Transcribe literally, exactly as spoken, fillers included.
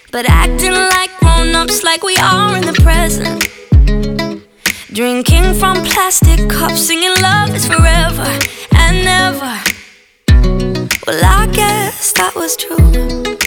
but acting like grown-ups, like we are in the present. Drinking from plastic cups, singing love is forever and never. Well, I guess that was true.